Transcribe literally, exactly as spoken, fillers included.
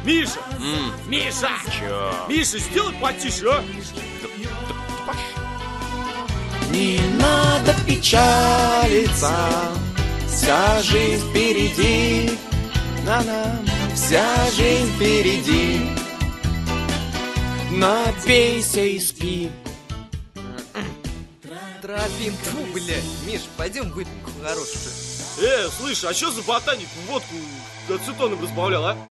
Миша! М. Миша! Чё? Миша, сделай потише, а? Не надо печалиться, вся жизнь впереди. На-на, вся жизнь впереди. Напейся и спи. Тропинка. Фу, блядь. Миш, пойдем выпьем хорошую. Э, слышь, а что за ботаник водку ацетоном разбавлял, а?